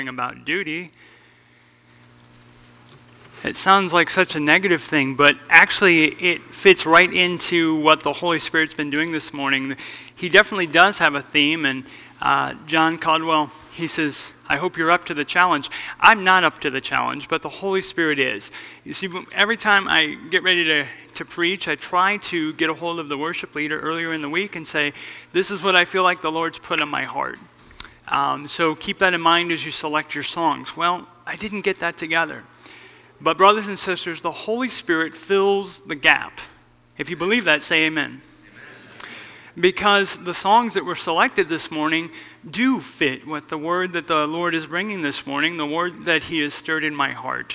about duty. It sounds like such a negative thing, but actually it fits right into what the Holy Spirit's been doing this morning. He definitely does have a theme, and John Caldwell, he says, I hope you're up to the challenge. I'm not up to the challenge, but the Holy Spirit is. You see, every time I get ready to preach, I try to get a hold of the worship leader earlier in the week and say, this is what I feel like the Lord's put on my heart. So keep that in mind as you select your songs. Well, I didn't get that together. But brothers and sisters, the Holy Spirit fills the gap. If you believe that, say amen. Because the songs that were selected this morning do fit with the word that the Lord is bringing this morning, the word that He has stirred in my heart.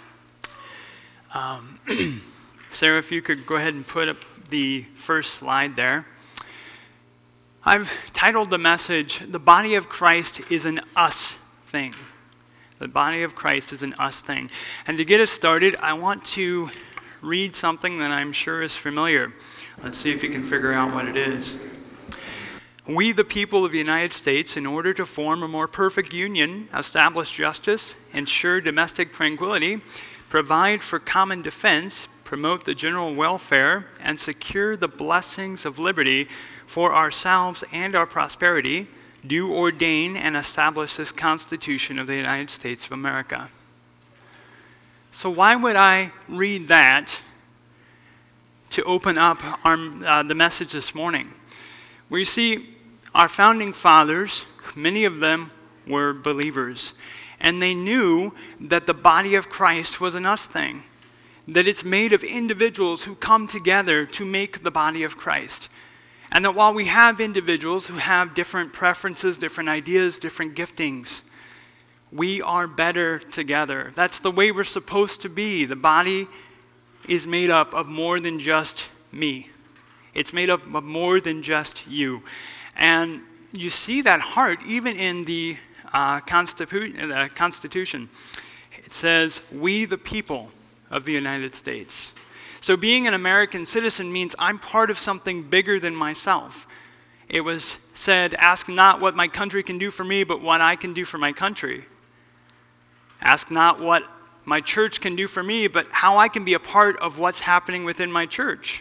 Sarah, if you could go ahead and put up the first slide there. I've titled the message, The Body of Christ is an Us Thing. The body of Christ is an us thing. And to get us started, I want to read something that I'm sure is familiar. Let's see if you can figure out what it is. We, the people of the United States, in order to form a more perfect union, establish justice, ensure domestic tranquility, provide for common defense, promote the general welfare, and secure the blessings of liberty for ourselves and our prosperity, do ordain and establish this Constitution of the United States of America. So why would I read that to open up the message this morning? Well, you see, our founding fathers, many of them were believers, and they knew that the body of Christ was an us thing, that it's made of individuals who come together to make the body of Christ. And that while we have individuals who have different preferences, different ideas, different giftings, we are better together. That's the way we're supposed to be. The body is made up of more than just me. It's made up of more than just you. And you see that heart even in the Constitution. It says, we the people of the United States. So being an American citizen means I'm part of something bigger than myself. It was said, ask not what my country can do for me, but what I can do for my country. Ask not what my church can do for me, but how I can be a part of what's happening within my church.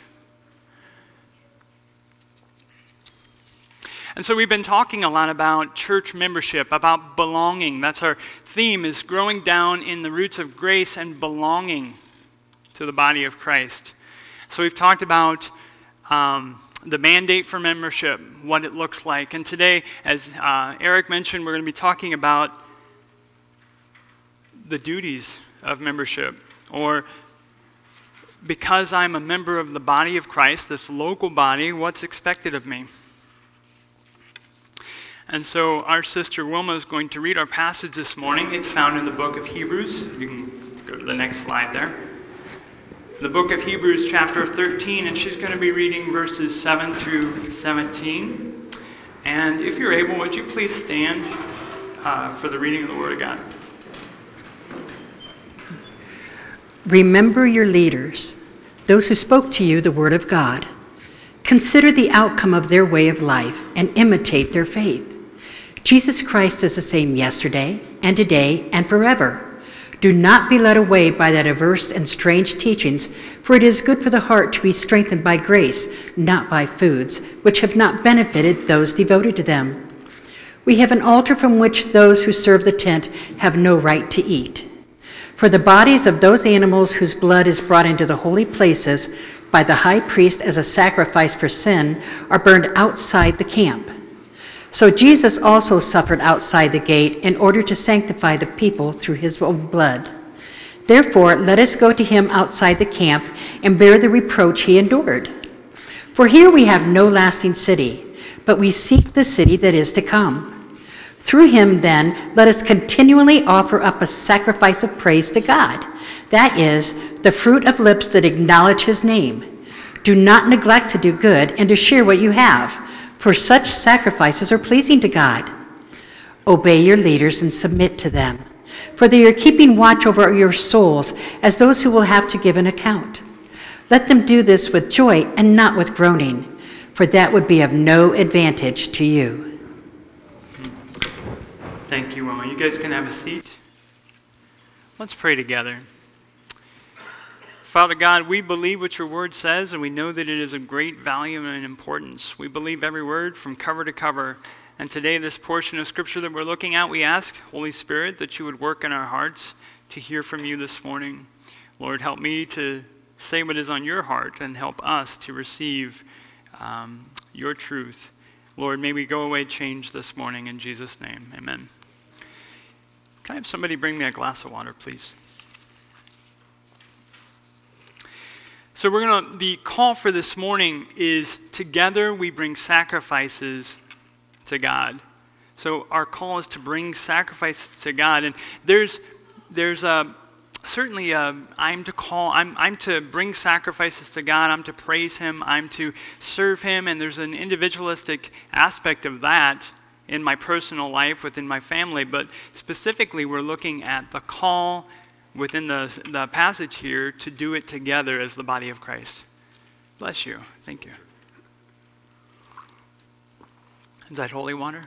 And so we've been talking a lot about church membership, about belonging. That's our theme, is growing down in the roots of grace and belonging to the body of Christ. So we've talked about the mandate for membership, what it looks like. And today, as Eric mentioned, we're going to be talking about the duties of membership, or because I'm a member of the body of Christ, this local body, what's expected of me? And so our sister Wilma is going to read our passage this morning. It's found in the book of Hebrews. You can go to the next slide there. The book of Hebrews chapter 13, and she's going to be reading verses 7 through 17. And if you're able, would you please stand for the reading of the Word of God? Remember your leaders, those who spoke to you the Word of God. Consider the outcome of their way of life and imitate their faith. Jesus Christ is the same yesterday and today and forever. Do not be led away by the diverse and strange teachings, for it is good for the heart to be strengthened by grace, not by foods, which have not benefited those devoted to them. We have an altar from which those who serve the tent have no right to eat. For the bodies of those animals whose blood is brought into the holy places by the high priest as a sacrifice for sin are burned outside the camp. So Jesus also suffered outside the gate in order to sanctify the people through his own blood. Therefore, let us go to him outside the camp and bear the reproach he endured. For here we have no lasting city, but we seek the city that is to come. Through him, then, let us continually offer up a sacrifice of praise to God. That is, the fruit of lips that acknowledge his name. Do not neglect to do good and to share what you have, for such sacrifices are pleasing to God. Obey your leaders and submit to them, for they are keeping watch over your souls as those who will have to give an account. Let them do this with joy and not with groaning, for that would be of no advantage to you. Thank you, Wilma. You guys can have a seat. Let's pray together. Father God, we believe what your word says, and we know that it is of great value and importance. We believe every word from cover to cover. And today, this portion of Scripture that we're looking at, we ask, Holy Spirit, that you would work in our hearts to hear from you this morning. Lord, help me to say what is on your heart and help us to receive your truth. Lord, may we go away changed this morning in Jesus' name. Amen. Can I have somebody bring me a glass of water, please? So the call for this morning is together we bring sacrifices to God. So our call is to bring sacrifices to God, and there's certainly I'm to bring sacrifices to God. I'm to praise Him. I'm to serve Him, and there's an individualistic aspect of that in my personal life within my family. But specifically, we're looking at the call within the passage here to do it together as the body of Christ. Bless you. Thank you. Is that holy water?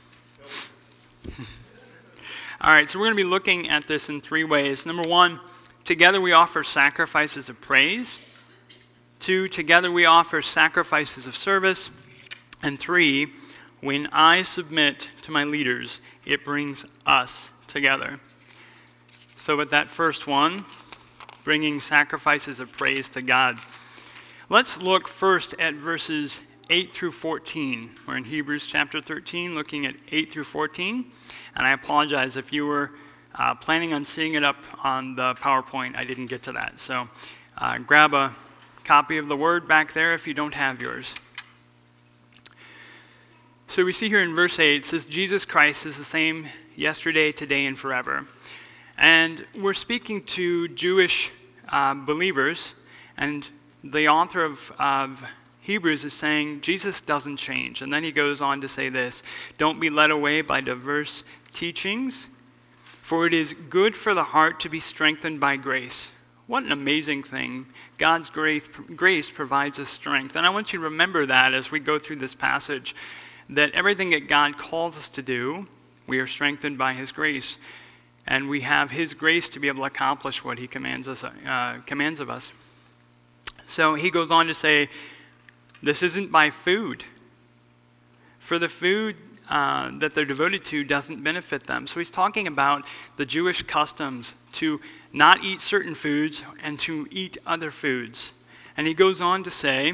All right, so we're going to be looking at this in three ways. Number one, together we offer sacrifices of praise. Two, together we offer sacrifices of service. And three, when I submit to my leaders, it brings us together. So with that first one, bringing sacrifices of praise to God. Let's look first at verses 8 through 14. We're in Hebrews chapter 13, looking at 8 through 14. And I apologize if you were planning on seeing it up on the PowerPoint. I didn't get to that. So grab a copy of the Word back there if you don't have yours. So we see here in verse 8, it says, Jesus Christ is the same yesterday, today, and forever. And we're speaking to Jewish believers, and the author of Hebrews is saying Jesus doesn't change. And then he goes on to say this, don't be led away by diverse teachings, for it is good for the heart to be strengthened by grace. What an amazing thing. God's grace provides us strength. And I want you to remember that as we go through this passage, that everything that God calls us to do, we are strengthened by his grace. And we have his grace to be able to accomplish what he commands of us. So he goes on to say, this isn't by food. For the food that they're devoted to doesn't benefit them. So he's talking about the Jewish customs to not eat certain foods and to eat other foods. And he goes on to say,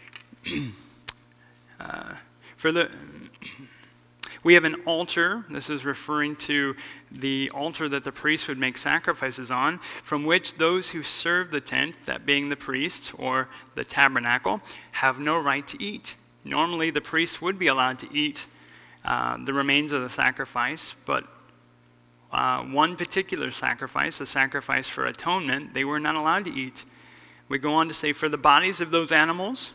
we have an altar, this is referring to the altar that the priest would make sacrifices on, from which those who serve the tent, that being the priest or the tabernacle, have no right to eat. Normally the priest would be allowed to eat the remains of the sacrifice, but one particular sacrifice, a sacrifice for atonement, they were not allowed to eat. We go on to say, for the bodies of those animals,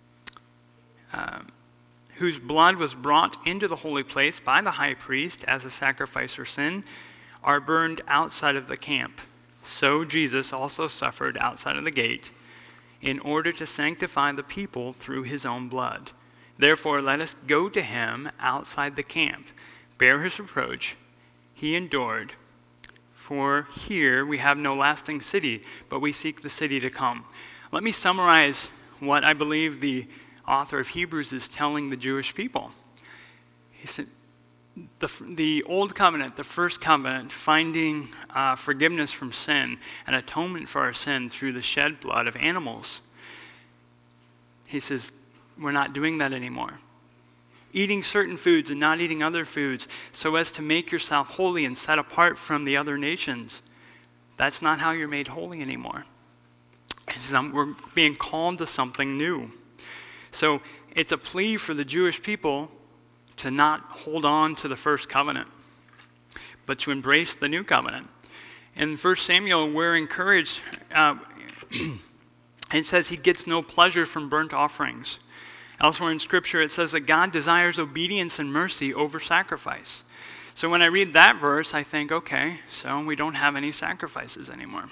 whose blood was brought into the holy place by the high priest as a sacrifice for sin, are burned outside of the camp. So Jesus also suffered outside of the gate in order to sanctify the people through his own blood. Therefore, let us go to him outside the camp, bear his reproach. He endured. For here we have no lasting city, but we seek the city to come. Let me summarize what I believe the author of Hebrews is telling the Jewish people. He said, the old covenant, the first covenant, finding forgiveness from sin and atonement for our sin through the shed blood of animals. He says, we're not doing that anymore. Eating certain foods and not eating other foods so as to make yourself holy and set apart from the other nations. That's not how you're made holy anymore. We're being called to something new. So it's a plea for the Jewish people to not hold on to the first covenant, but to embrace the new covenant. In 1 Samuel, we're encouraged, it says he gets no pleasure from burnt offerings. Elsewhere in Scripture, it says that God desires obedience and mercy over sacrifice. So when I read that verse, I think, okay, so we don't have any sacrifices anymore.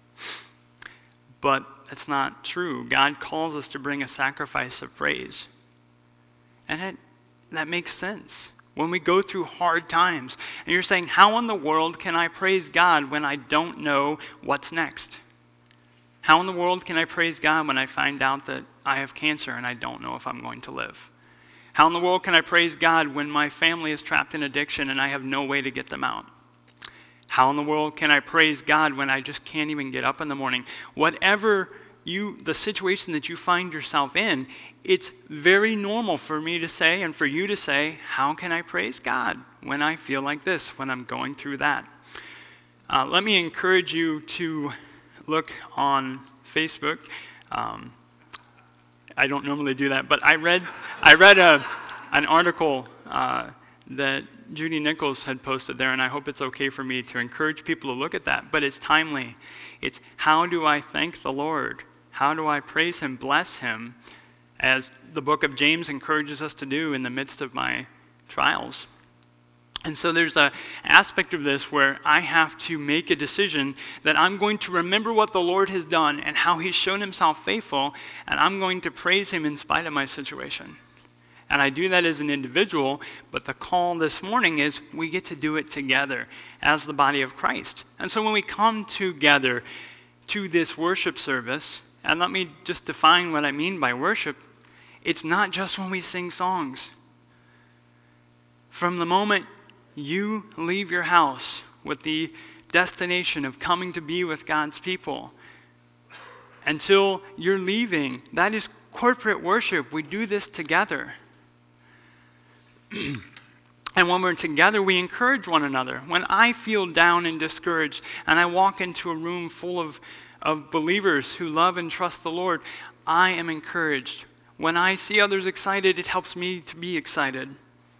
But that's not true. God calls us to bring a sacrifice of praise. And that makes sense. when we go through hard times. And you're saying, how in the world can I praise God when I don't know what's next? How in the world can I praise God when I find out that I have cancer and I don't know if I'm going to live? How in the world can I praise God when my family is trapped in addiction and I have no way to get them out? How in the world can I praise God when I just can't even get up in the morning? Whatever the situation that you find yourself in, it's very normal for me to say and for you to say, how can I praise God when I feel like this, when I'm going through that? Let me encourage you to look on Facebook. I don't normally do that, but I read an article that Judy Nichols had posted there, and I hope it's okay for me to encourage people to look at that. But it's timely. It's how do I thank the Lord? How do I praise Him, bless Him, as the book of James encourages us to do in the midst of my trials? And so there's an aspect of this where I have to make a decision that I'm going to remember what the Lord has done and how He's shown Himself faithful, and I'm going to praise Him in spite of my situation. And I do that as an individual, but the call this morning is we get to do it together as the body of Christ. And so when we come together to this worship service, and let me just define what I mean by worship, it's not just when we sing songs. From the moment you leave your house with the destination of coming to be with God's people, until you're leaving, that is corporate worship. We do this together. And when we're together, we encourage one another. When I feel down and discouraged, and I walk into a room full of believers who love and trust the Lord, I am encouraged. When I see others excited, it helps me to be excited.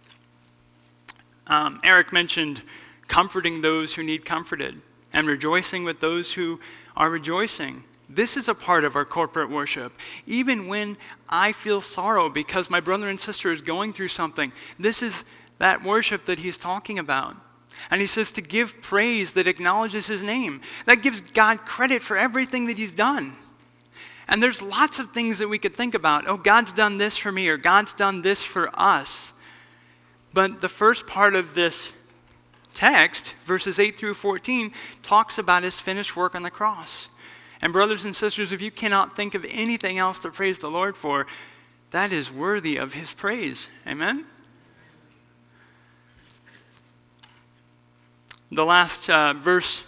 Eric mentioned comforting those who need comforted and rejoicing with those who are rejoicing. This is a part of our corporate worship. Even when I feel sorrow because my brother and sister is going through something, this is that worship that he's talking about. And he says to give praise that acknowledges His name. That gives God credit for everything that He's done. And there's lots of things that we could think about. Oh, God's done this for me, or God's done this for us. But the first part of this text, verses 8 through 14, talks about His finished work on the cross. And brothers and sisters, if you cannot think of anything else to praise the Lord for, that is worthy of His praise. Amen? The last verse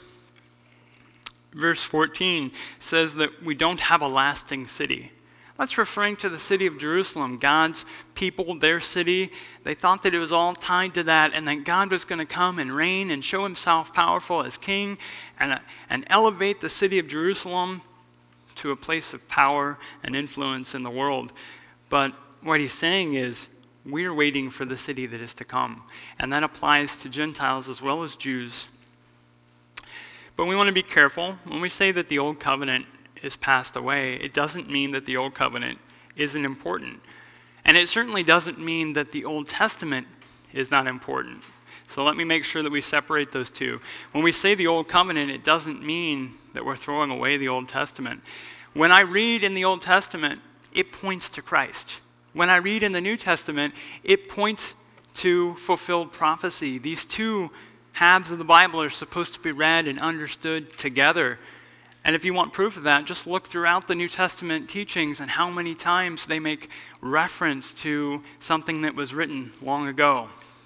14, says that we don't have a lasting city. That's referring to the city of Jerusalem, God's people, their city. They thought that it was all tied to that, and that God was going to come and reign and show Himself powerful as king and elevate the city of Jerusalem to a place of power and influence in the world. But what he's saying is, we're waiting for the city that is to come. And that applies to Gentiles as well as Jews. But we want to be careful. When we say that the old covenant is passed away, it doesn't mean that the old covenant isn't important. And it certainly doesn't mean that the Old Testament is not important. So let me make sure that we separate those two. When we say the Old Covenant, it doesn't mean that we're throwing away the Old Testament. When I read in the Old Testament, it points to Christ. When I read in the New Testament, it points to fulfilled prophecy. These two halves of the Bible are supposed to be read and understood together. And if you want proof of that, just look throughout the New Testament teachings and how many times they make reference to something that was written long ago.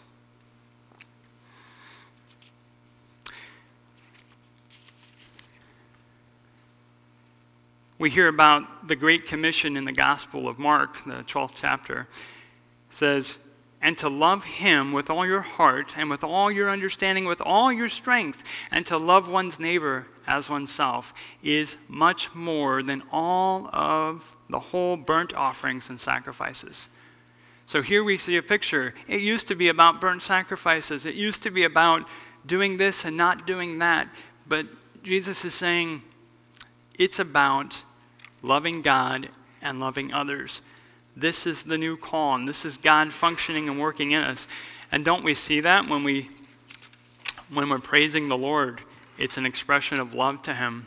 We hear about the Great Commission in the Gospel of Mark, the 12th chapter. It says, and to love Him with all your heart and with all your understanding, with all your strength, and to love one's neighbor as oneself is much more than all of the whole burnt offerings and sacrifices. So here we see a picture. It used to be about burnt sacrifices. It used to be about doing this and not doing that. But Jesus is saying it's about loving God and loving others. This is the new call, and this is God functioning and working in us. And don't we see that when we're praising the Lord? It's an expression of love to Him.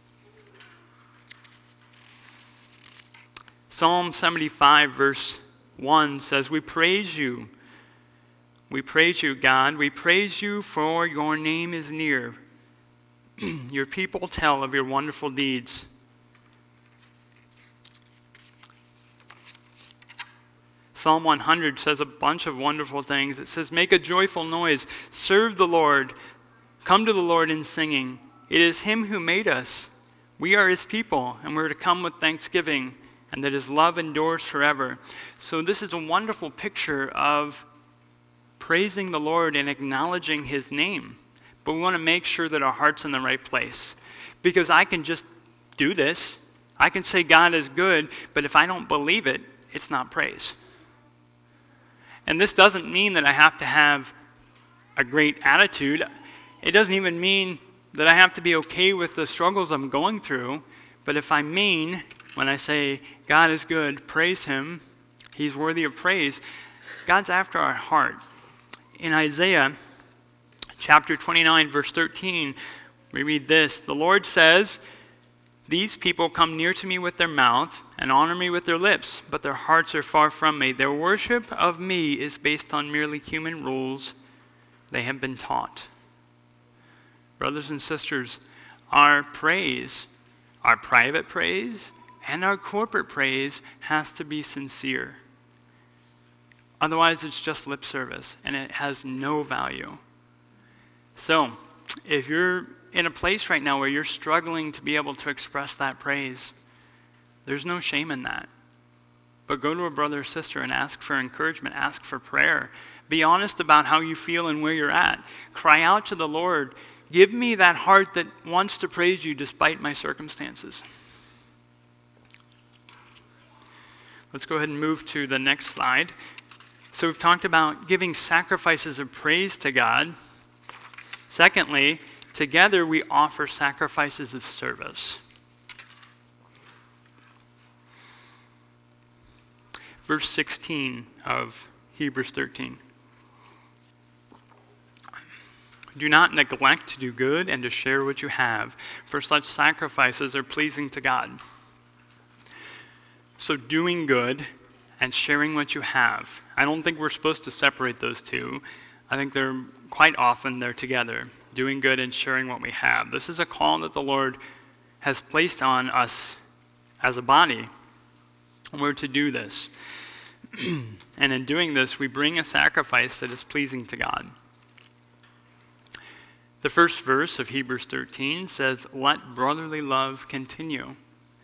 Psalm 75, verse 1 says, We praise you. We praise you, God. We praise you, for your name is near. Your people tell of your wonderful deeds. Psalm 100 says a bunch of wonderful things. It says, Make a joyful noise. Serve the Lord. Come to the Lord in singing. It is him who made us. We are his people, and we're to come with thanksgiving, and that his love endures forever. So this is a wonderful picture of praising the Lord and acknowledging his name. But we want to make sure that our heart's in the right place. Because I can just do this. I can say God is good, but if I don't believe it, it's not praise. And this doesn't mean that I have to have a great attitude. It doesn't even mean that I have to be okay with the struggles I'm going through. But if I mean, when I say God is good, praise him, he's worthy of praise, God's after our heart. In Isaiah chapter 29, verse 13, we read this. The Lord says, These people come near to me with their mouth and honor me with their lips, but their hearts are far from me. Their worship of me is based on merely human rules they have been taught. Brothers and sisters, our praise, our private praise, and our corporate praise has to be sincere. Otherwise, it's just lip service, and it has no value. So, if you're in a place right now where you're struggling to be able to express that praise, there's no shame in that. But go to a brother or sister and ask for encouragement, ask for prayer. Be honest about how you feel and where you're at. Cry out to the Lord. Give me that heart that wants to praise you despite my circumstances. Let's go ahead and move to the next slide. So we've talked about giving sacrifices of praise to God. Secondly, together we offer sacrifices of service. Verse 16 of Hebrews 13. Do not neglect to do good and to share what you have, for such sacrifices are pleasing to God. So doing good and sharing what you have. I don't think we're supposed to separate those two. I think they're quite often they're together. Doing good and sharing what we have. This is a call that the Lord has placed on us as a body. We're to do this. And in doing this, we bring a sacrifice that is pleasing to God. The first verse of Hebrews 13 says, Let brotherly love continue.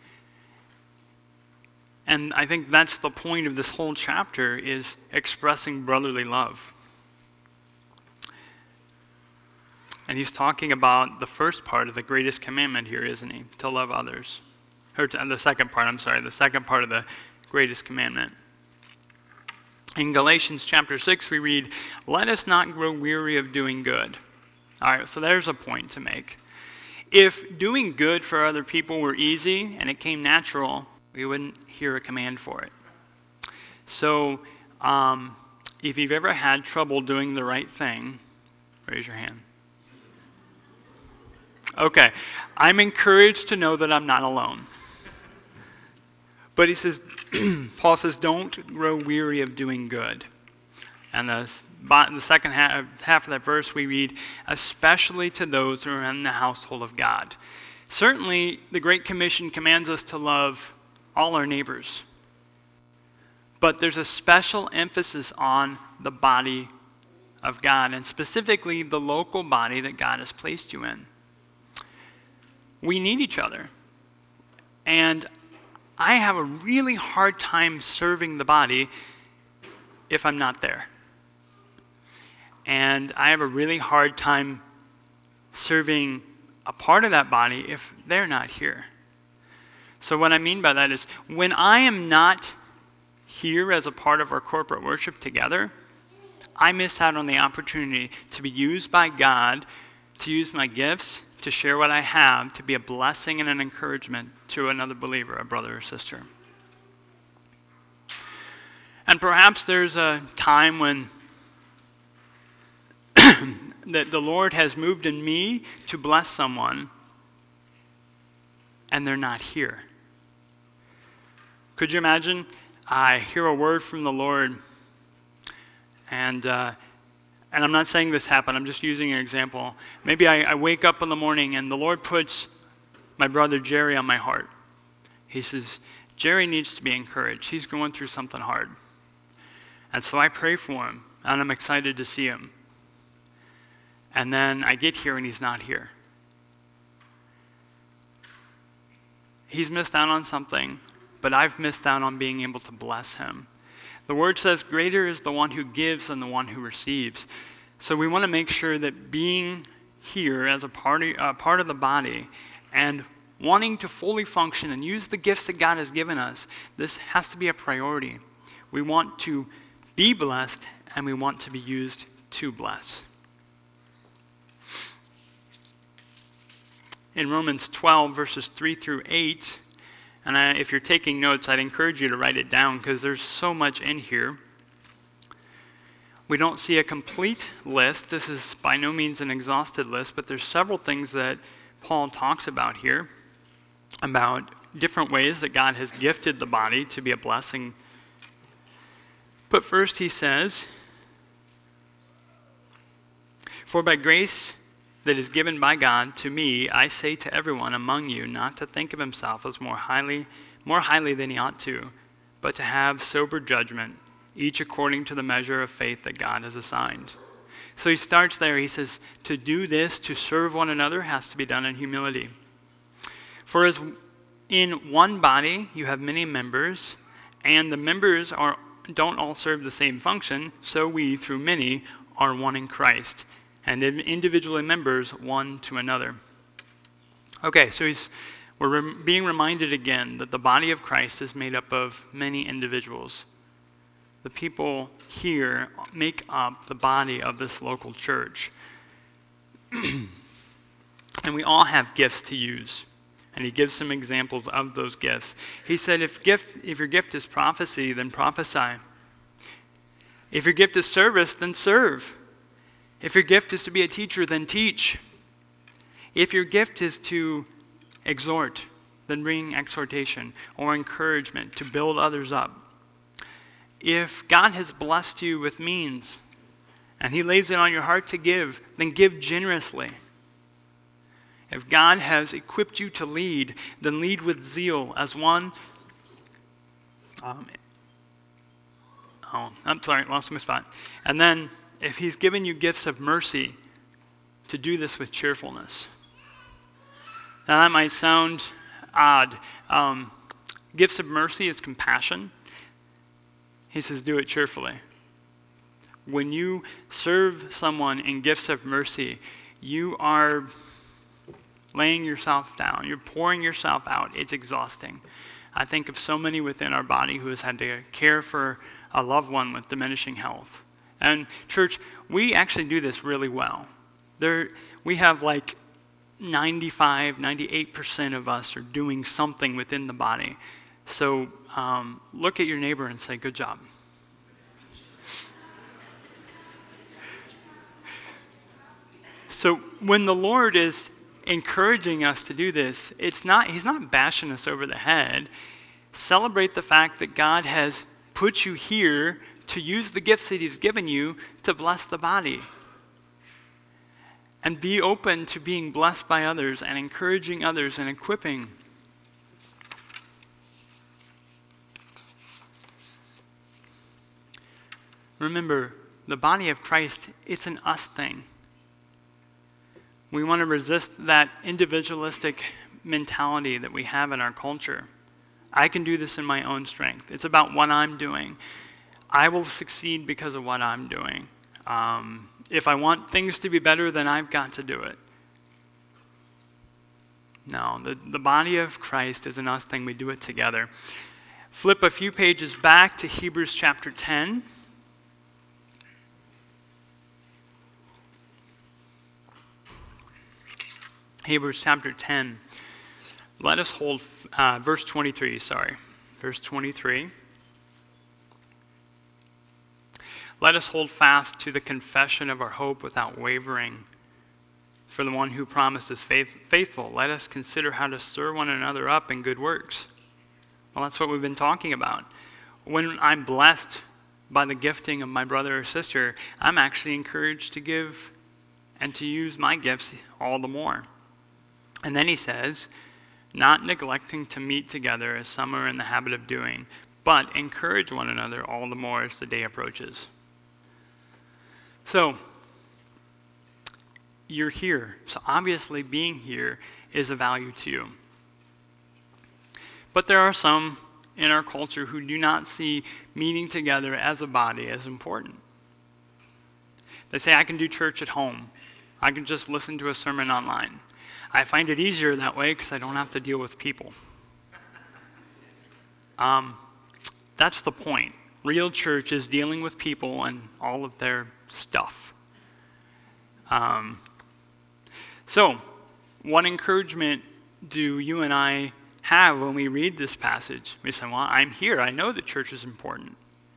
And I think that's the point of this whole chapter, is expressing brotherly love. And he's talking about the first part of the greatest commandment here, isn't he? To love others. Or the second part of the greatest commandment. In Galatians chapter 6, we read, Let us not grow weary of doing good. All right, so there's a point to make. If doing good for other people were easy and it came natural, we wouldn't hear a command for it. So, if you've ever had trouble doing the right thing, raise your hand. Okay, I'm encouraged to know that I'm not alone. But he says, Paul says, don't grow weary of doing good. And the second half of that verse we read, especially to those who are in the household of God. Certainly, the Great Commission commands us to love all our neighbors. But there's a special emphasis on the body of God, and specifically the local body that God has placed you in. We need each other. And I have a really hard time serving the body if I'm not there. And I have a really hard time serving a part of that body if they're not here. So what I mean by that is, when I am not here as a part of our corporate worship together, I miss out on the opportunity to be used by God, to use my gifts, to share what I have, to be a blessing and an encouragement to another believer, a brother or sister. And perhaps there's a time when that the Lord has moved in me to bless someone, and they're not here. Could you imagine I hear a word from the Lord, and I'm not saying this happened, I'm just using an example. Maybe I wake up in the morning and the Lord puts my brother Jerry on my heart. He says, Jerry needs to be encouraged. He's going through something hard. And so I pray for him, and I'm excited to see him. And then I get here and he's not here. He's missed out on something, but I've missed out on being able to bless him. The word says, greater is the one who gives than the one who receives. So we want to make sure that being here as a part of the body and wanting to fully function and use the gifts that God has given us, this has to be a priority. We want to be blessed, and we want to be used to bless. In Romans 12, verses 3 through 8, and if you're taking notes, I'd encourage you to write it down because there's so much in here. We don't see a complete list. This is by no means an exhausted list, but there's several things that Paul talks about here, about different ways that God has gifted the body to be a blessing. But first he says, for by grace that is given by God to me, I say to everyone among you not to think of himself as more highly than he ought to, but to have sober judgment, each according to the measure of faith that God has assigned. So he starts there. He says, to do this, to serve one another, has to be done in humility. For as in one body you have many members, and the members don't all serve the same function, so we, through many, are one in Christ, and individually members one to another. Okay, so we're being reminded again that the body of Christ is made up of many individuals. The people here make up the body of this local church. And we all have gifts to use. And he gives some examples of those gifts. He said, if your gift is prophecy, then prophesy. If your gift is service, then serve. If your gift is to be a teacher, then teach. If your gift is to exhort, then bring exhortation or encouragement to build others up. If God has blessed you with means and he lays it on your heart to give, then give generously. If God has equipped you to lead, then lead with zeal as one. Lost my spot. And then, if he's given you gifts of mercy, to do this with cheerfulness. Now that might sound odd. Gifts of mercy is compassion. He says, do it cheerfully. When you serve someone in gifts of mercy, you are laying yourself down. You're pouring yourself out. It's exhausting. I think of so many within our body who has had to care for a loved one with diminishing health. And church, we actually do this really well. We have like 98% of us are doing something within the body. So look at your neighbor and say, good job. So when the Lord is encouraging us to do this, he's not bashing us over the head. Celebrate the fact that God has put you here to use the gifts that he's given you to bless the body. And be open to being blessed by others and encouraging others and equipping. Remember, the body of Christ, it's an us thing. We want to resist that individualistic mentality that we have in our culture. I can do this in my own strength. It's about what I'm doing. I will succeed because of what I'm doing. If I want things to be better, then I've got to do it. No, the body of Christ is an us thing. We do it together. Flip a few pages back to Hebrews chapter 10. Hebrews chapter 10. Let us hold, verse 23, Verse 23. Let us hold fast to the confession of our hope without wavering. For the one who promised is faithful. Let us consider how to stir one another up in good works. Well, that's what we've been talking about. When I'm blessed by the gifting of my brother or sister, I'm actually encouraged to give and to use my gifts all the more. And then he says, not neglecting to meet together as some are in the habit of doing, but encourage one another all the more as the day approaches. So, you're here. So obviously being here is a value to you. But there are some in our culture who do not see meeting together as a body as important. They say, I can do church at home. I can just listen to a sermon online. I find it easier that way because I don't have to deal with people. That's the point. Real church is dealing with people and all of their stuff. So, what encouragement do you and I have when we read this passage? We say, well, I'm here. I know that church is important.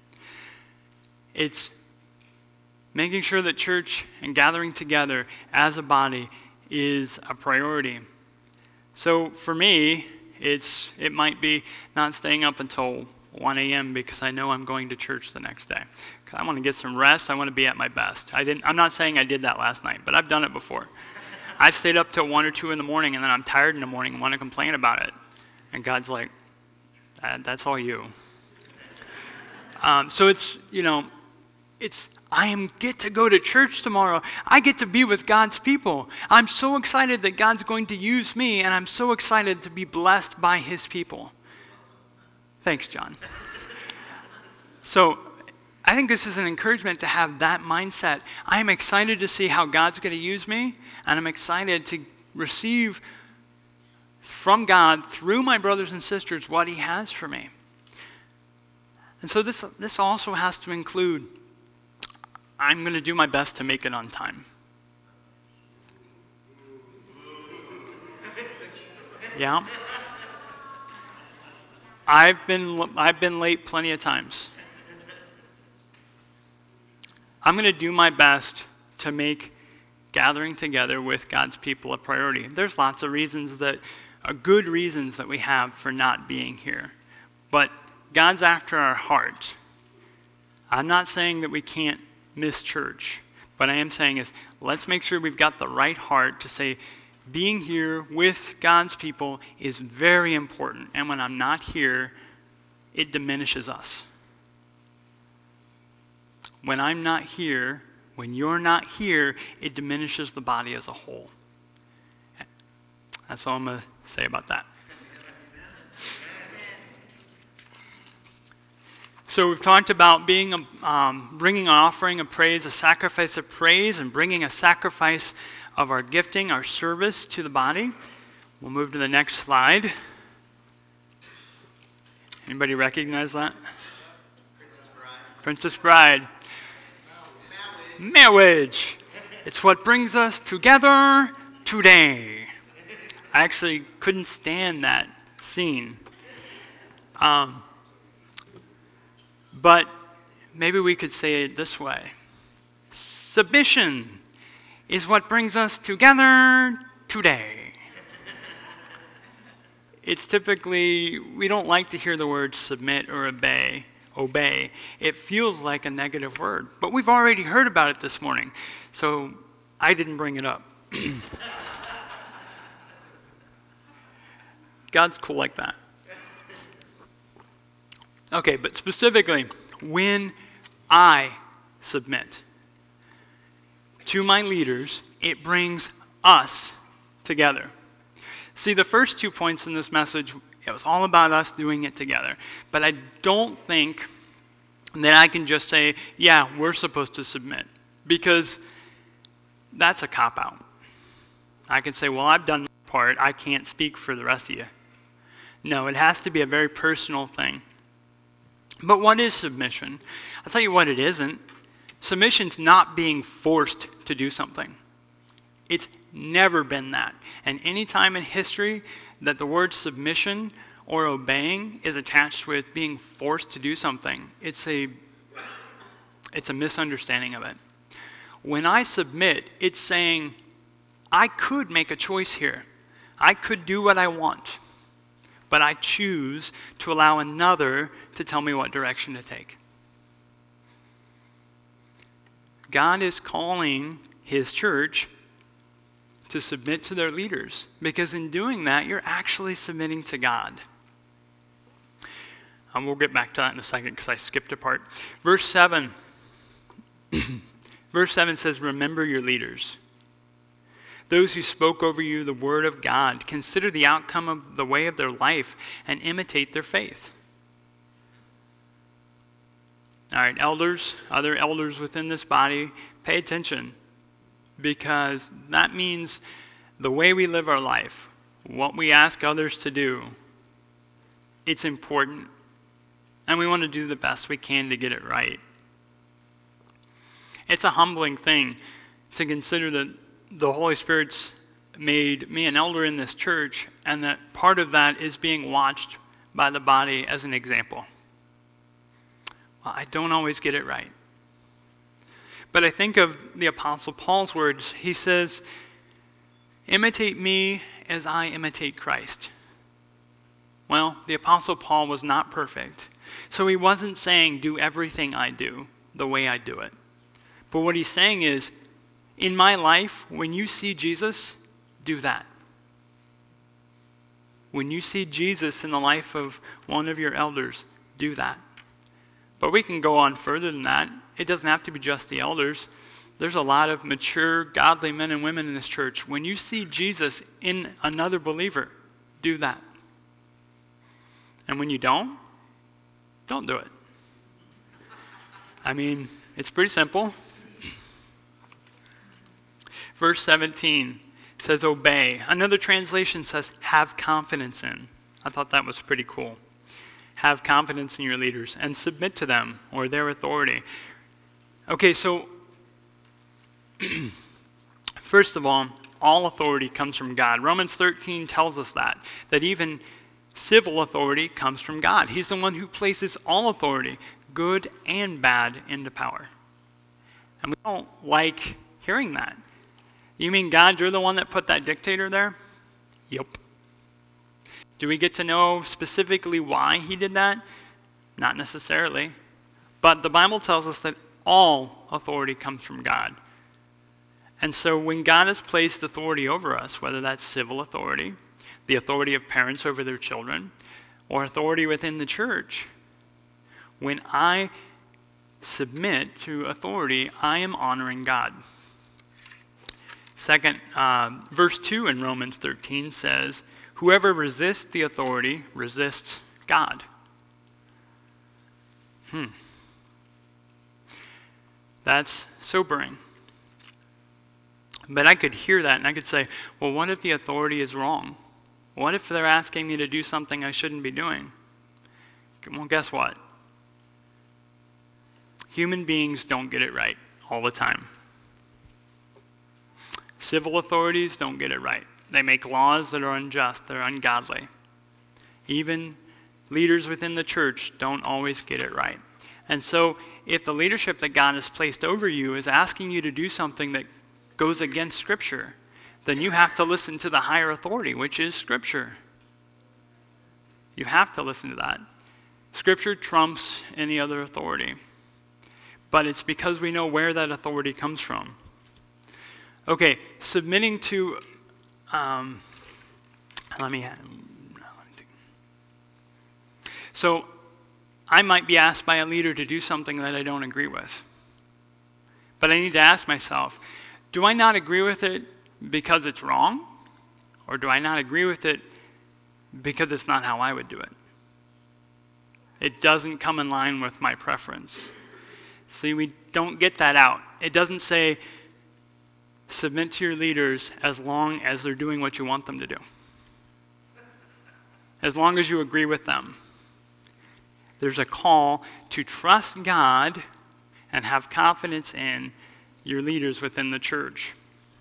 It's making sure that church and gathering together as a body is a priority. So for me, it might be not staying up until 1 a.m. because I know I'm going to church the next day. I want to get some rest. I want to be at my best. I'm not saying I did that last night, but I've done it before. I've stayed up till 1 or 2 in the morning, and then I'm tired in the morning and want to complain about it. And God's like, that's all you. So I get to go to church tomorrow. I get to be with God's people. I'm so excited that God's going to use me, and I'm so excited to be blessed by his people. Thanks, John. So I think this is an encouragement to have that mindset. I'm excited to see how God's going to use me, and I'm excited to receive from God through my brothers and sisters what he has for me. And so this also has to include, I'm going to do my best to make it on time. Yeah. I've been late plenty of times. I'm going to do my best to make gathering together with God's people a priority. There's lots of good reasons that we have for not being here. But God's after our heart. I'm not saying that we can't miss church. What I am saying is, let's make sure we've got the right heart to say, being here with God's people is very important. And when I'm not here, it diminishes us. When I'm not here, when you're not here, it diminishes the body as a whole. That's all I'm going to say about that. So we've talked about bringing an offering of praise, a sacrifice of praise, and bringing a sacrifice of our gifting, our service to the body. We'll move to the next slide. Anybody recognize that? Princess Bride. Marriage. It's what brings us together today. I actually couldn't stand that scene. But maybe we could say it this way. Submission is what brings us together today. It's typically, we don't like to hear the word submit or obey. It feels like a negative word. But we've already heard about it this morning. So I didn't bring it up. God's cool like that. Okay, but specifically, when I submit to my leaders, it brings us together. See, the first 2 points in this message, it was all about us doing it together. But I don't think that I can just say, yeah, we're supposed to submit, because that's a cop-out. I can say, well, I've done my part. I can't speak for the rest of you. No, it has to be a very personal thing. But what is submission? I'll tell you what it isn't. Submission's not being forced to do something. It's never been that. And any time in history that the word submission or obeying is attached with being forced to do something, it's a misunderstanding of it. When I submit, it's saying, I could make a choice here. I could do what I want. but I choose to allow another to tell me what direction to take. God is calling his church to submit to their leaders, because in doing that, you're actually submitting to God. We'll get back to that in a second because I skipped a part. Verse 7. Verse 7 says, remember your leaders. Those who spoke over you the word of God. Consider the outcome of the way of their life and imitate their faith. All right, elders, other elders within this body, pay attention, because that means the way we live our life, what we ask others to do, it's important. And we want to do the best we can to get it right. It's a humbling thing to consider that the Holy Spirit's made me an elder in this church, and that part of that is being watched by the body as an example. Well, I don't always get it right. But I think of the Apostle Paul's words. He says, imitate me as I imitate Christ. Well, the Apostle Paul was not perfect. So he wasn't saying, do everything I do the way I do it. But what he's saying is, in my life, when you see Jesus, do that. When you see Jesus in the life of one of your elders, do that. But we can go on further than that. It doesn't have to be just the elders. There's a lot of mature, godly men and women in this church. When you see Jesus in another believer, do that. And when you don't do it. I mean, it's pretty simple. Verse 17 says, obey. Another translation says, have confidence in. I thought that was pretty cool. Have confidence in your leaders and submit to them or their authority. Okay, so first of all authority comes from God. Romans 13 tells us that even civil authority comes from God. He's the one who places all authority, good and bad, into power. And we don't like hearing that. You mean, God, you're the one that put that dictator there? Yep. Do we get to know specifically why he did that? Not necessarily. But the Bible tells us that all authority comes from God. And so when God has placed authority over us, whether that's civil authority, the authority of parents over their children, or authority within the church, when I submit to authority, I am honoring God. Second, verse 2 in Romans 13 says, whoever resists the authority resists God. That's sobering. But I could hear that and I could say, well, what if the authority is wrong? What if they're asking me to do something I shouldn't be doing? Well, guess what? Human beings don't get it right all the time. Civil authorities don't get it right. They make laws that are unjust, they're ungodly. Even leaders within the church don't always get it right. And so if the leadership that God has placed over you is asking you to do something that goes against Scripture, then you have to listen to the higher authority, which is Scripture. You have to listen to that. Scripture trumps any other authority. But it's because we know where that authority comes from. Okay, submitting to, So I might be asked by a leader to do something that I don't agree with. But I need to ask myself, do I not agree with it because it's wrong? Or do I not agree with it because it's not how I would do it? It doesn't come in line with my preference. See, we don't get that out. It doesn't say, submit to your leaders as long as they're doing what you want them to do. As long as you agree with them. There's a call to trust God and have confidence in your leaders within the church.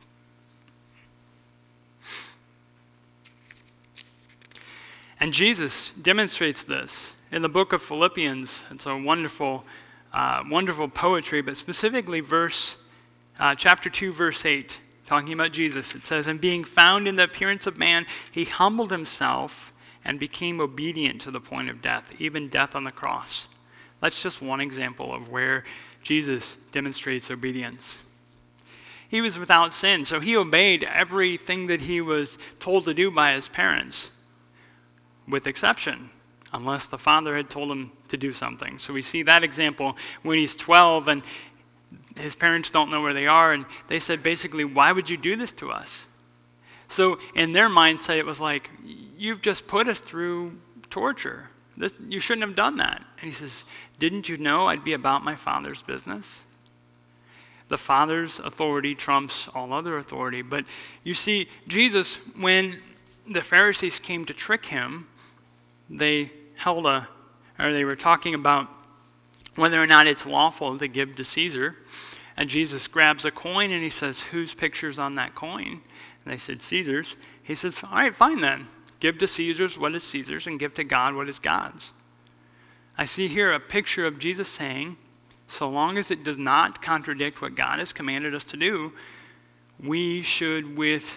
And Jesus demonstrates this in the book of Philippians. It's a wonderful, wonderful poetry, but specifically chapter 2, verse 8, talking about Jesus. It says, and being found in the appearance of man, he humbled himself and became obedient to the point of death, even death on the cross. That's just one example of where Jesus demonstrates obedience. He was without sin, so he obeyed everything that he was told to do by his parents, with exception, unless the father had told him to do something. So we see that example when he's 12 and his parents don't know where they are, and they said basically, why would you do this to us? So in their mindset, it was like, you've just put us through torture. You shouldn't have done that. And he says, didn't you know I'd be about my Father's business? The Father's authority trumps all other authority. But you see, Jesus, when the Pharisees came to trick him, they were talking about whether or not it's lawful to give to Caesar. And Jesus grabs a coin and he says, whose picture's on that coin? And they said, Caesar's. He says, all right, fine then. Give to Caesar's what is Caesar's and give to God what is God's. I see here a picture of Jesus saying, so long as it does not contradict what God has commanded us to do, we should, with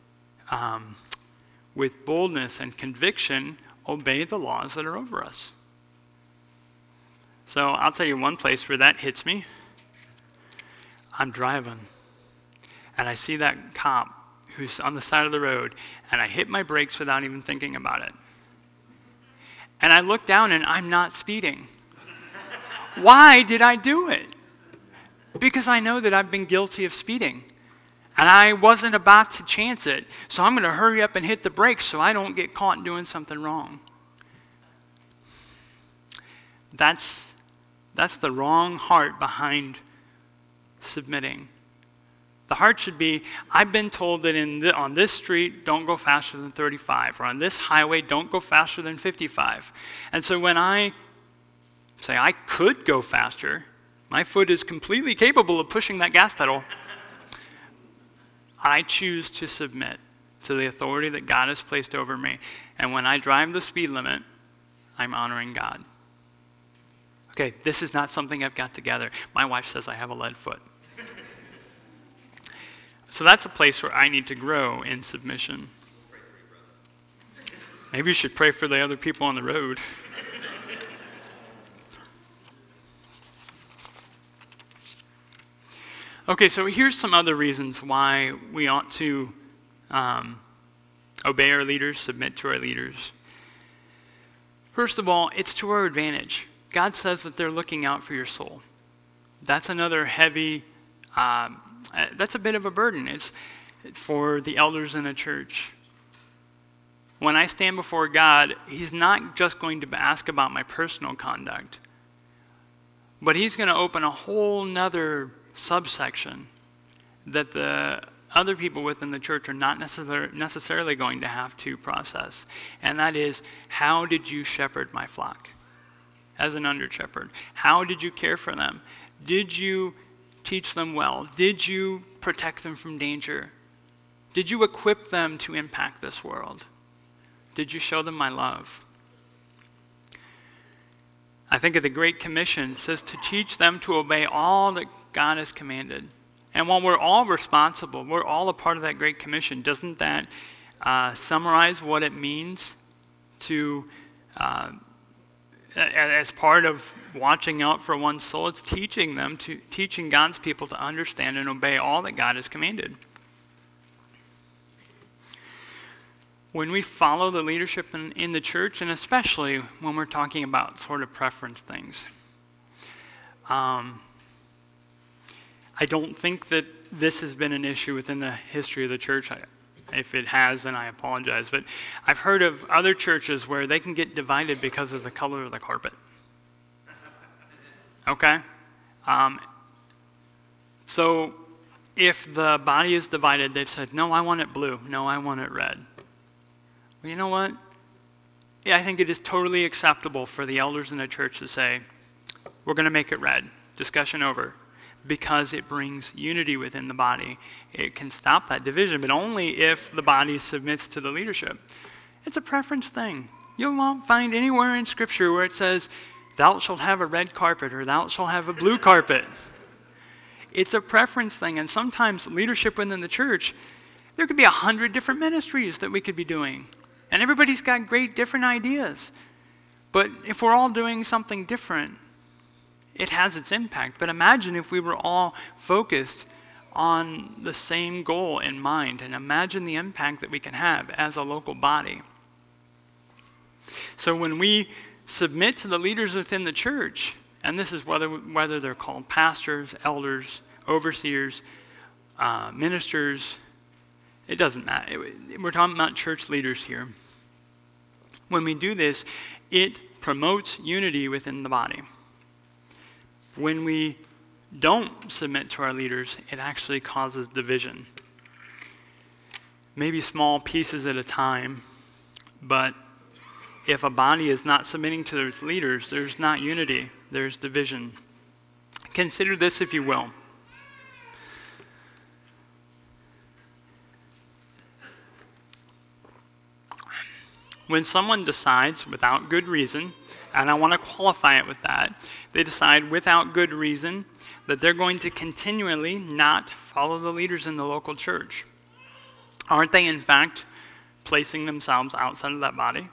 boldness and conviction, obey the laws that are over us. So I'll tell you one place where that hits me. I'm driving, and I see that cop who's on the side of the road, and I hit my brakes without even thinking about it. And I look down, and I'm not speeding. Why did I do it? Because I know that I've been guilty of speeding. And I wasn't about to chance it. So I'm going to hurry up and hit the brakes so I don't get caught doing something wrong. That's the wrong heart behind submitting. The heart should be, I've been told that on this street, don't go faster than 35. Or on this highway, don't go faster than 55. And so when I say I could go faster, my foot is completely capable of pushing that gas pedal, I choose to submit to the authority that God has placed over me. And when I drive the speed limit, I'm honoring God. Okay, this is not something I've got together. My wife says I have a lead foot. So that's a place where I need to grow in submission. Maybe you should pray for the other people on the road. Okay, so here's some other reasons why we ought to obey our leaders, submit to our leaders. First of all, it's to our advantage. God says that they're looking out for your soul. That's another heavy, that's a bit of a burden. It's for the elders in a church. When I stand before God, he's not just going to ask about my personal conduct, but he's going to open a whole nother subsection that the other people within the church are not necessarily going to have to process. And that is, how did you shepherd my flock as an under shepherd? How did you care for them? Did you teach them well? Did you protect them from danger? Did you equip them to impact this world? Did you show them my love? I think of the Great Commission. It says to teach them to obey all that God has commanded. And while we're all responsible, we're all a part of that Great Commission, doesn't that summarize what it means to, as part of watching out for one's soul? It's teaching God's people to understand and obey all that God has commanded. When we follow the leadership in the church, and especially when we're talking about sort of preference things, I don't think that this has been an issue within the history of the church. If it has, then I apologize. But I've heard of other churches where they can get divided because of the color of the carpet. Okay? So if the body is divided, they've said, no, I want it blue. No, I want it red. Well, you know what? Yeah, I think it is totally acceptable for the elders in the church to say, we're going to make it red. Discussion over. Because it brings unity within the body. It can stop that division, but only if the body submits to the leadership. It's a preference thing. You won't find anywhere in Scripture where it says, thou shalt have a red carpet or thou shalt have a blue carpet. It's a preference thing, and sometimes leadership within the church, there could be 100 different ministries that we could be doing. And everybody's got great different ideas. But if we're all doing something different, it has its impact. But imagine if we were all focused on the same goal in mind, and imagine the impact that we can have as a local body. So when we submit to the leaders within the church, and this is whether they're called pastors, elders, overseers, ministers, it doesn't matter. We're talking about church leaders here. When we do this, it promotes unity within the body. When we don't submit to our leaders, it actually causes division. Maybe small pieces at a time, but if a body is not submitting to its leaders, there's not unity, there's division. Consider this, if you will. When someone decides without good reason, and I want to qualify it with that, they decide without good reason that they're going to continually not follow the leaders in the local church, aren't they in fact placing themselves outside of that body?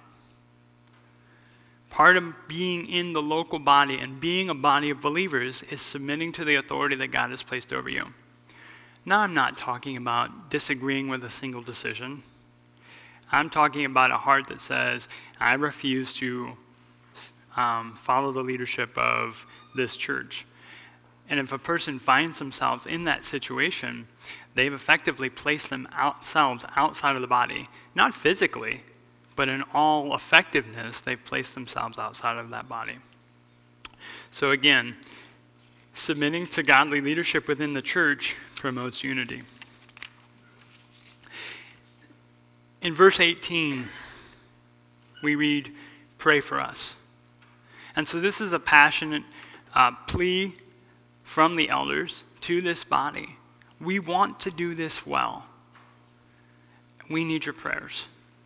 Part of being in the local body and being a body of believers is submitting to the authority that God has placed over you. Now, I'm not talking about disagreeing with a single decision. I'm talking about a heart that says, I refuse to follow the leadership of this church. And if a person finds themselves in that situation, they've effectively placed themselves outside of the body. Not physically, but in all effectiveness, they've placed themselves outside of that body. So again, submitting to godly leadership within the church promotes unity. In verse 18, we read, pray for us. And so this is a passionate plea from the elders to this body. We want to do this well. We need your prayers.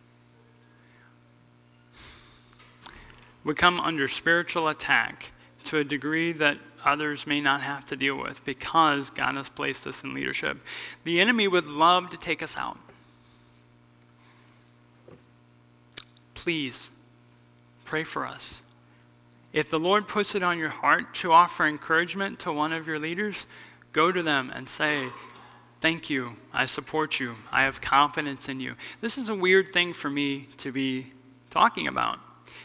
We come under spiritual attack to a degree that others may not have to deal with because God has placed us in leadership. The enemy would love to take us out. Please pray for us. If the Lord puts it on your heart to offer encouragement to one of your leaders, go to them and say, thank you, I support you, I have confidence in you. This is a weird thing for me to be talking about.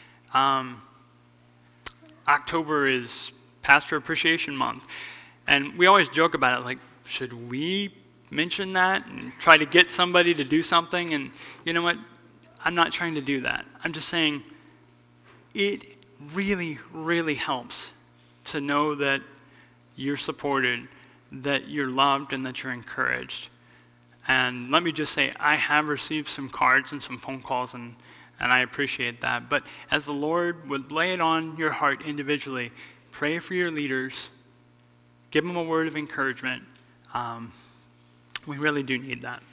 October is Pastor Appreciation Month, and we always joke about it, like, should we mention that and try to get somebody to do something? And you know what? I'm not trying to do that. I'm just saying it really, really helps to know that you're supported, that you're loved, and that you're encouraged. And let me just say, I have received some cards and some phone calls, and I appreciate that. But as the Lord would lay it on your heart individually, pray for your leaders, give them a word of encouragement. We really do need that.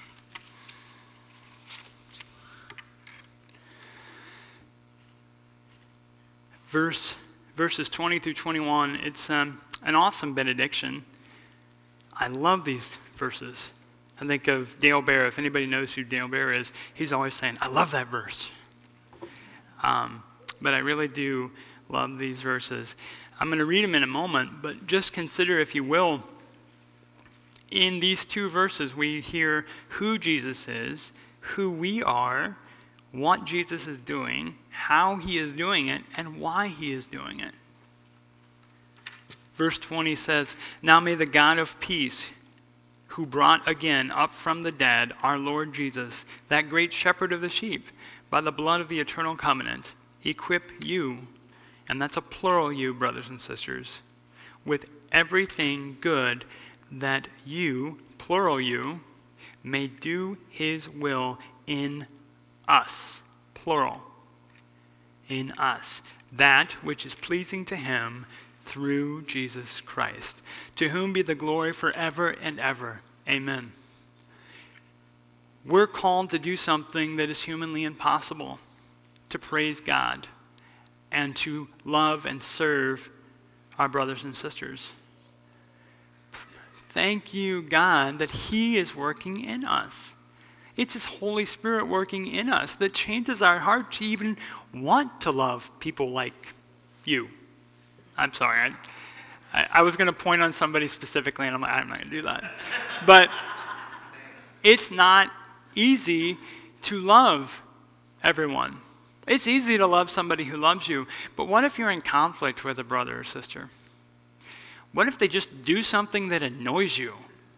Verses 20 through 21, it's an awesome benediction. I love these verses. I think of Dale Bear. If anybody knows who Dale Bear is, he's always saying, I love that verse. But I really do love these verses. I'm going to read them in a moment, but just consider, if you will, in these two verses we hear who Jesus is, who we are, what Jesus is doing, how he is doing it, and why he is doing it. Verse 20 says, now may the God of peace, who brought again up from the dead our Lord Jesus, that great shepherd of the sheep, by the blood of the eternal covenant, equip you, and that's a plural you, brothers and sisters, with everything good that you, plural you, may do his will in us, plural, in us, that which is pleasing to him through Jesus Christ, to whom be the glory forever and ever. Amen. We're called to do something that is humanly impossible, to praise God and to love and serve our brothers and sisters. Thank you, God, that he is working in us. It's His Holy Spirit working in us that changes our heart to even want to love people like you. I'm sorry. I was going to point on somebody specifically, and I'm like, I'm not going to do that. But it's not easy to love everyone. It's easy to love somebody who loves you, but what if you're in conflict with a brother or sister? What if they just do something that annoys you?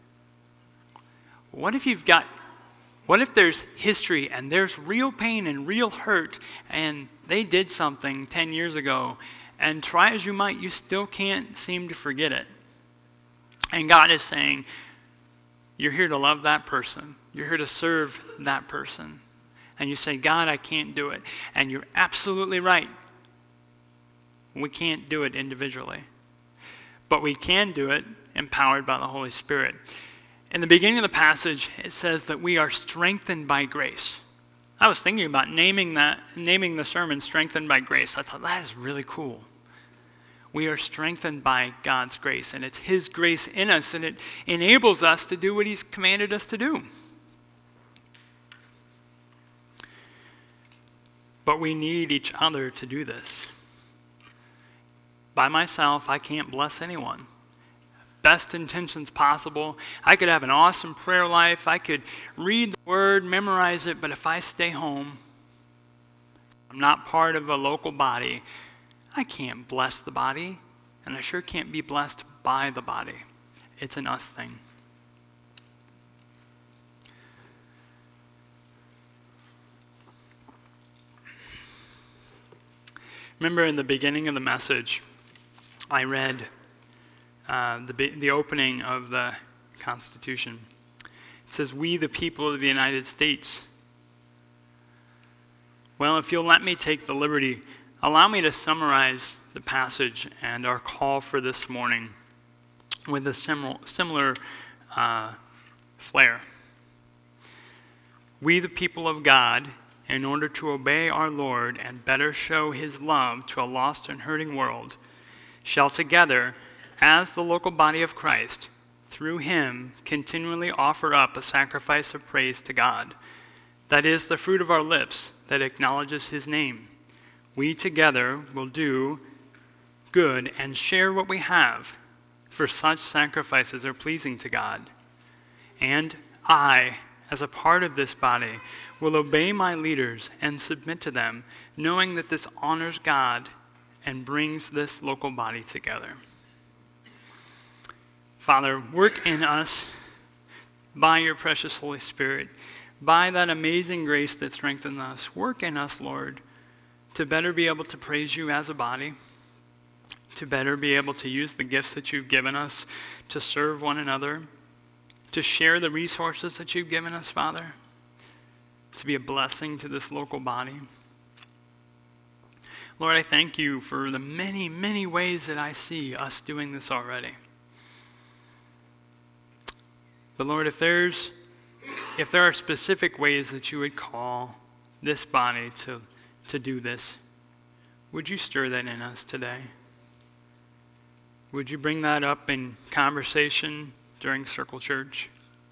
What if there's history and there's real pain and real hurt and they did something 10 years ago, and try as you might, you still can't seem to forget it? And God is saying, you're here to love that person. You're here to serve that person. And you say, God, I can't do it. And you're absolutely right. We can't do it individually. But we can do it empowered by the Holy Spirit. In the beginning of the passage, it says that we are strengthened by grace. I was thinking about naming the sermon Strengthened by Grace. I thought, that is really cool. We are strengthened by God's grace, and it's His grace in us, and it enables us to do what He's commanded us to do. But we need each other to do this. By myself, I can't bless anyone. Best intentions possible. I could have an awesome prayer life. I could read the Word, memorize it, but if I stay home, I'm not part of a local body, I can't bless the body, and I sure can't be blessed by the body. It's an us thing. Remember in the beginning of the message, I read the opening of the Constitution. It says, "We, the people of the United States." Well, if you'll let me take the liberty, allow me to summarize the passage and our call for this morning with a similar flair. We, the people of God, in order to obey our Lord and better show His love to a lost and hurting world, shall together, as the local body of Christ, through Him continually offer up a sacrifice of praise to God. That is the fruit of our lips that acknowledges His name. We together will do good and share what we have, for such sacrifices are pleasing to God. And I, as a part of this body, will obey my leaders and submit to them, knowing that this honors God and brings this local body together. Father, work in us by your precious Holy Spirit, by that amazing grace that strengthens us. Work in us, Lord, to better be able to praise you as a body, to better be able to use the gifts that you've given us to serve one another, to share the resources that you've given us, Father, to be a blessing to this local body. Lord, I thank you for the many, many ways that I see us doing this already. But Lord, if there are specific ways that you would call this body to do this, would you stir that in us today? Would you bring that up in conversation during Circle Church?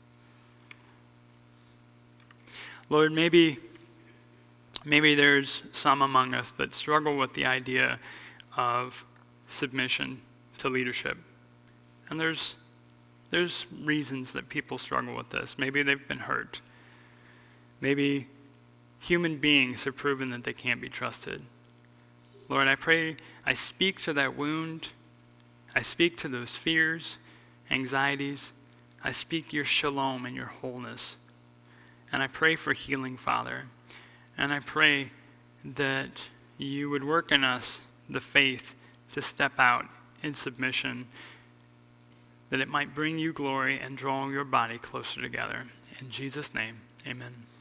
Lord, maybe there's some among us that struggle with the idea of submission to leadership. And there's reasons that people struggle with this. Maybe they've been hurt. Maybe human beings have proven that they can't be trusted. Lord, I pray, I speak to that wound. I speak to those fears, anxieties. I speak your shalom and your wholeness. And I pray for healing, Father. And I pray that you would work in us the faith to step out in submission, that it might bring you glory and draw your body closer together. In Jesus' name, amen.